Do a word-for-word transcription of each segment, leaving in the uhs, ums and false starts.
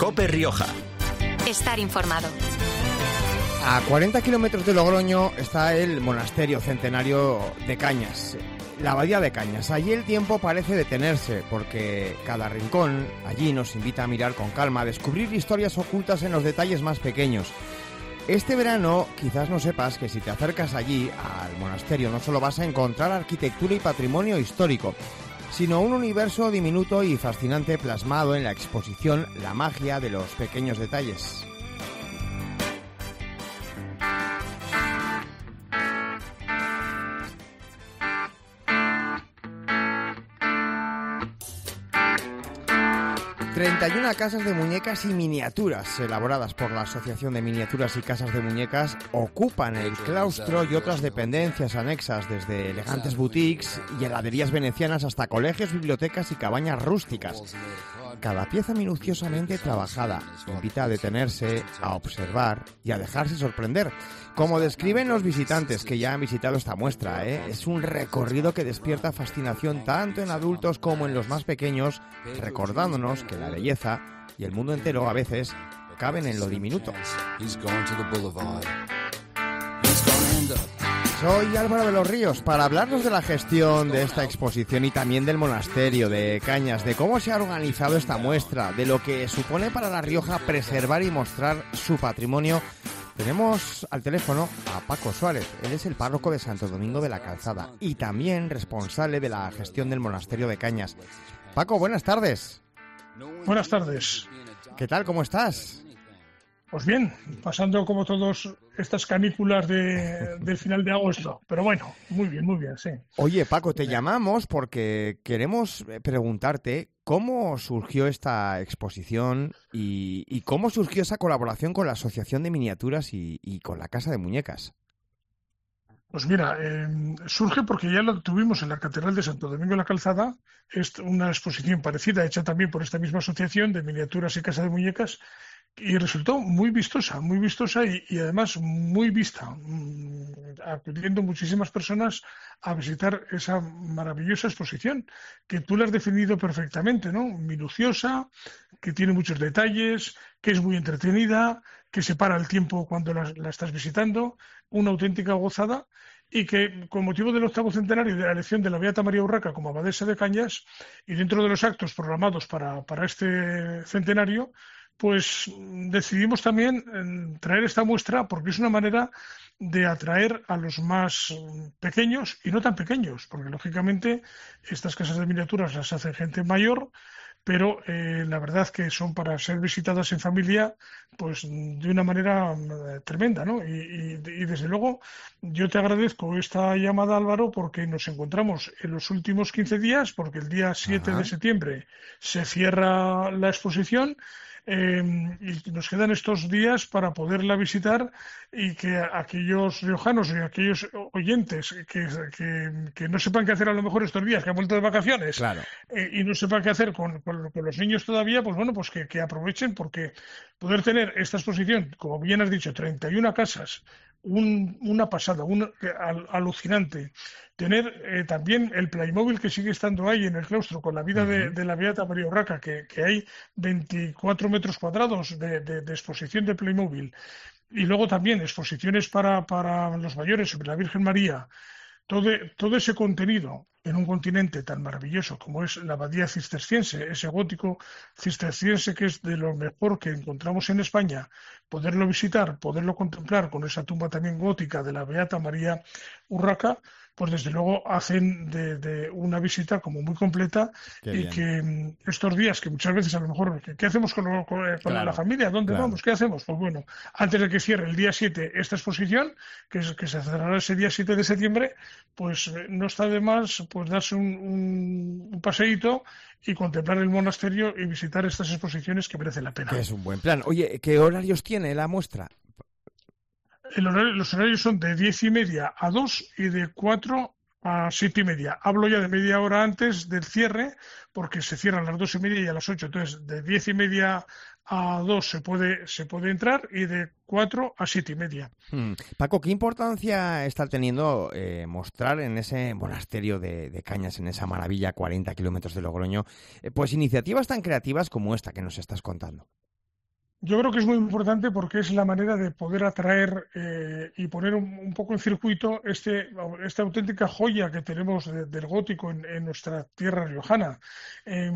COPE Rioja. Estar informado. A cuarenta kilómetros de Logroño está el monasterio centenario de Cañas, la abadía de Cañas. Allí el tiempo parece detenerse porque cada rincón allí nos invita a mirar con calma, a descubrir historias ocultas en los detalles más pequeños. Este verano quizás no sepas que si te acercas allí al monasterio no solo vas a encontrar arquitectura y patrimonio histórico, sino un universo diminuto y fascinante plasmado en la exposición La magia de los pequeños detalles. treinta y una casas de muñecas y miniaturas elaboradas por la Asociación de Miniaturas y Casas de Muñecas ocupan el claustro y otras dependencias anexas, desde elegantes boutiques y heladerías venecianas hasta colegios, bibliotecas y cabañas rústicas. Cada pieza minuciosamente trabajada invita a detenerse, a observar y a dejarse sorprender. Como describen los visitantes que ya han visitado esta muestra, ¿eh? es un recorrido que despierta fascinación tanto en adultos como en los más pequeños, recordándonos que la belleza y el mundo entero a veces caben en lo diminuto. Soy Álvaro de los Ríos para hablarnos de la gestión de esta exposición y también del monasterio de Cañas, de cómo se ha organizado esta muestra, de lo que supone para La Rioja preservar y mostrar su patrimonio. Tenemos al teléfono a Paco Suárez. Él es el párroco de Santo Domingo de la Calzada y también responsable de la gestión del monasterio de Cañas. Paco, buenas tardes. Buenas tardes. ¿Qué tal? ¿Cómo estás? Pues bien, pasando como todos estas canículas de, del final de agosto. Pero bueno, muy bien, muy bien, sí. Oye, Paco, te llamamos porque queremos preguntarte cómo surgió esta exposición y, y cómo surgió esa colaboración con la Asociación de Miniaturas y, y con la Casa de Muñecas. Pues mira, eh, surge porque ya lo tuvimos en la Catedral de Santo Domingo de la Calzada, es una exposición parecida hecha también por esta misma Asociación de Miniaturas y Casa de Muñecas, y resultó muy vistosa, muy vistosa y, y además muy vista, acudiendo muchísimas personas a visitar esa maravillosa exposición, que tú la has definido perfectamente, ¿no? Minuciosa, que tiene muchos detalles, que es muy entretenida, que se para el tiempo cuando la, la estás visitando, una auténtica gozada, y que con motivo del octavo centenario de la elección de la Beata María Urraca como abadesa de Cañas, y dentro de los actos programados para, para este centenario, pues decidimos también traer esta muestra porque es una manera de atraer a los más pequeños y no tan pequeños, porque lógicamente estas casas de miniaturas las hace gente mayor, pero eh, la verdad que son para ser visitadas en familia pues de una manera eh, tremenda, ¿no? Y, y, y desde luego yo te agradezco esta llamada, Álvaro, porque nos encontramos en los últimos quince días, porque el día siete Ajá. de septiembre se cierra la exposición. Eh, y nos quedan estos días para poderla visitar y que aquellos riojanos y aquellos oyentes que, que, que no sepan qué hacer a lo mejor estos días, que han vuelto de vacaciones claro. eh, y no sepan qué hacer con, con, con los niños todavía, pues bueno, pues que, que aprovechen, porque poder tener esta exposición, como bien has dicho, treinta y una casas, un, una pasada, un, al, alucinante. Tener eh, también el Playmobil que sigue estando ahí en el claustro con la vida uh-huh. de, de la Beata María Urraca, que, que hay veinticuatro metros cuadrados de, de, de exposición de Playmobil. Y luego también exposiciones para, para los mayores sobre la Virgen María. Todo, todo ese contenido en un continente tan maravilloso como es la abadía cisterciense, ese gótico cisterciense que es de lo mejor que encontramos en España, poderlo visitar, poderlo contemplar con esa tumba también gótica de la Beata María Urraca, pues desde luego hacen de, de una visita como muy completa. Qué y bien. Que estos días que muchas veces a lo mejor, ¿qué, qué hacemos con, lo, con, con claro, la familia? ¿Dónde claro. vamos? ¿Qué hacemos? Pues bueno, antes de que cierre el día siete esta exposición, que, es, que se cerrará ese día siete de septiembre, pues no está de más pues darse un, un, un paseíto y contemplar el monasterio y visitar estas exposiciones que merecen la pena. Que es un buen plan. Oye, ¿qué horarios tiene la muestra? El horario, los horarios son de diez y media a dos y de cuatro a siete y media. Hablo ya de media hora antes del cierre, porque se cierran a las dos y media y a las ocho. Entonces, de diez y media a dos se puede, se puede entrar y de cuatro a siete y media. Hmm. Paco, ¿qué importancia está teniendo eh, mostrar en ese monasterio de, de Cañas, en esa maravilla a cuarenta kilómetros de Logroño, eh, pues iniciativas tan creativas como esta que nos estás contando? Yo creo que es muy importante porque es la manera de poder atraer eh, y poner un, un poco en circuito este, esta auténtica joya que tenemos de, del gótico en, en nuestra tierra riojana. Eh,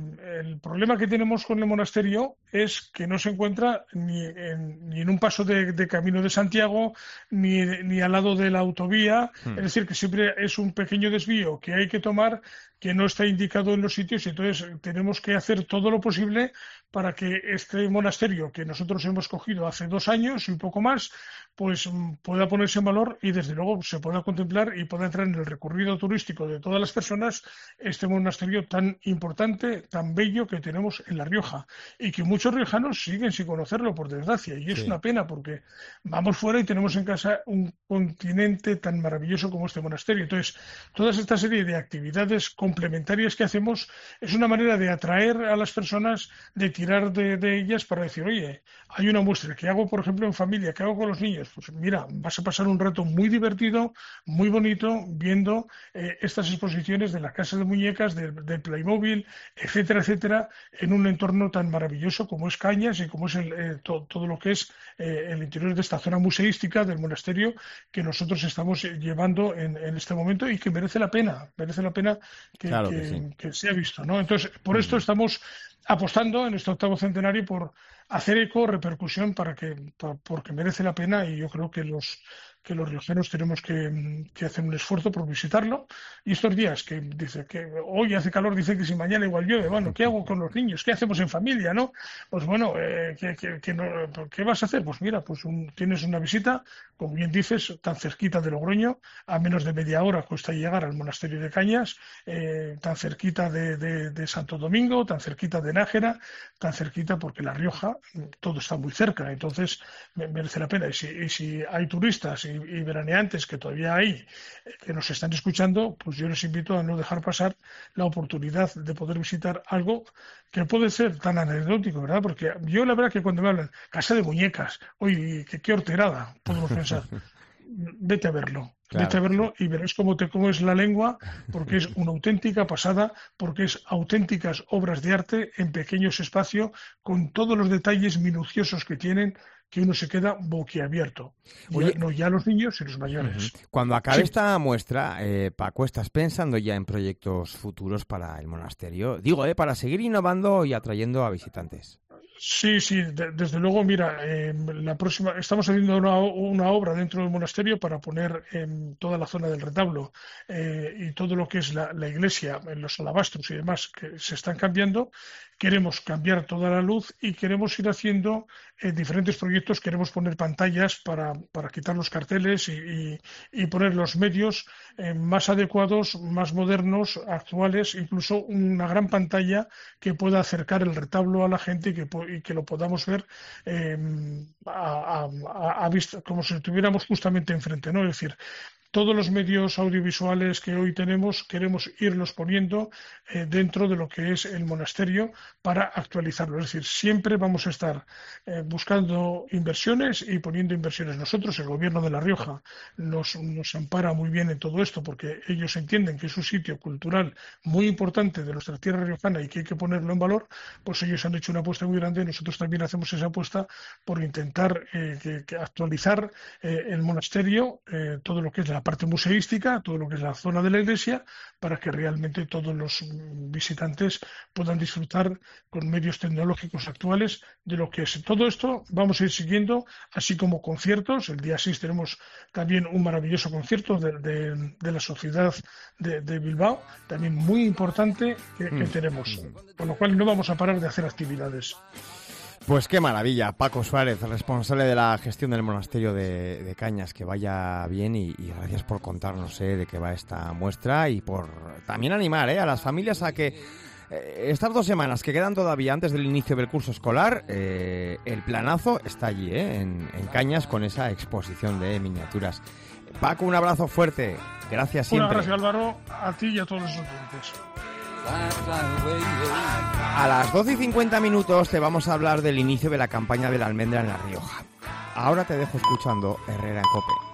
el problema que tenemos con el monasterio es que no se encuentra ni en, ni en un paso de, de Camino de Santiago, ni, ni al lado de la autovía, Hmm. es decir, que siempre es un pequeño desvío que hay que tomar que no está indicado en los sitios y entonces tenemos que hacer todo lo posible para que este monasterio que nosotros hemos cogido hace dos años y un poco más, pues pueda ponerse en valor y desde luego se pueda contemplar y pueda entrar en el recorrido turístico de todas las personas este monasterio tan importante, tan bello que tenemos en La Rioja y que muchos riojanos siguen sin conocerlo, por desgracia, y es Sí. una pena porque vamos fuera y tenemos en casa un continente tan maravilloso como este monasterio. Entonces, toda esta serie de actividades complementarias que hacemos es una manera de atraer a las personas, de tirar de, de ellas para decir, oye, hay una muestra que hago, por ejemplo, en familia, que hago con los niños. Pues mira, vas a pasar un rato muy divertido, muy bonito, viendo eh, estas exposiciones de las casas de muñecas, del de Playmobil, etcétera, etcétera, en un entorno tan maravilloso como es Cañas y como es el, eh, to, todo lo que es eh, el interior de esta zona museística del monasterio que nosotros estamos llevando en, en este momento y que merece la pena, merece la pena que, Claro que que, sí. que se ha visto, ¿no? Entonces, por esto Ujú. estamos apostando en este octavo centenario por hacer eco, repercusión, para que, pa- porque merece la pena y yo creo que los que los riojanos tenemos que, que hacer un esfuerzo por visitarlo. Y estos días que dice que hoy hace calor, dice que si mañana igual llueve, bueno, ¿qué hago con los niños? ¿Qué hacemos en familia, no? Pues bueno, eh, ¿qué, qué, qué no- ¿qué vas a hacer? Pues mira, pues un- tienes una visita, como bien dices, tan cerquita de Logroño, a menos de media hora cuesta llegar al monasterio de Cañas, eh, tan cerquita de, de- de Santo Domingo, tan cerquita de Nájera, tan cerquita porque La Rioja, todo está muy cerca, entonces me- merece la pena. Y si, y si hay turistas y, y veraneantes que todavía hay, eh, que nos están escuchando, pues yo les invito a no dejar pasar la oportunidad de poder visitar algo que puede ser tan anecdótico, ¿verdad? Porque yo la verdad que cuando me hablan, casa de muñecas, oye, qué, qué horterada, podemos pensar. Vete a verlo, vete a Claro, sí. verlo y verás cómo te comes la lengua, porque es una auténtica pasada, porque es auténticas obras de arte en pequeños espacios, con todos los detalles minuciosos que tienen, que uno se queda boquiabierto. Ya, Oye, no ya los niños y los ujú, mayores. cuando acabe Sí, esta muestra, eh, Paco, ¿estás pensando ya en proyectos futuros para el monasterio? Digo, eh, para seguir innovando y atrayendo a visitantes. sí, sí, de- desde luego, mira, eh, la próxima, estamos haciendo una, o- una obra dentro del monasterio para poner en toda la zona del retablo eh, y todo lo que es la, la iglesia, en los alabastros y demás que se están cambiando. Queremos cambiar toda la luz y queremos ir haciendo eh, diferentes proyectos. Queremos poner pantallas para, para quitar los carteles y, y- y poner los medios eh, más adecuados, más modernos, actuales, incluso una gran pantalla que pueda acercar el retablo a la gente y que, po- y que lo podamos ver eh, a, a- a vista, como si estuviéramos justamente enfrente, ¿no? Es decir, todos los medios audiovisuales que hoy tenemos queremos irlos poniendo eh, dentro de lo que es el monasterio para actualizarlo. Es decir, siempre vamos a estar eh, buscando inversiones y poniendo inversiones. Nosotros, el gobierno de La Rioja, nos, nos ampara muy bien en todo esto porque ellos entienden que es un sitio cultural muy importante de nuestra tierra riojana y que hay que ponerlo en valor, pues ellos han hecho una apuesta muy grande y nosotros también hacemos esa apuesta por intentar eh, que, que actualizar eh, el monasterio, eh, todo lo que es la parte museística, todo lo que es la zona de la iglesia, para que realmente todos los mm, visitantes puedan disfrutar con medios tecnológicos actuales de lo que es. Todo esto vamos a ir siguiendo, así como conciertos. El día seis tenemos también un maravilloso concierto de, de- de la Sociedad de, de Bilbao, también muy importante que, que Mm, tenemos. ujú. Con lo cual no vamos a parar de hacer actividades. Pues qué maravilla, Paco Suárez, responsable de la gestión del monasterio de, de Cañas, que vaya bien y, y gracias por contarnos eh, de qué va esta muestra y por también animar eh, a las familias a que eh, estas dos semanas que quedan todavía antes del inicio del curso escolar, eh, el planazo está allí eh, en, en Cañas con esa exposición de miniaturas. Paco, un abrazo fuerte, gracias Una siempre. gracias, Álvaro, a ti y a todos los oyentes. A las doce y cincuenta minutos te vamos a hablar del inicio de la campaña de la almendra en La Rioja. Ahora te dejo escuchando Herrera en Cope.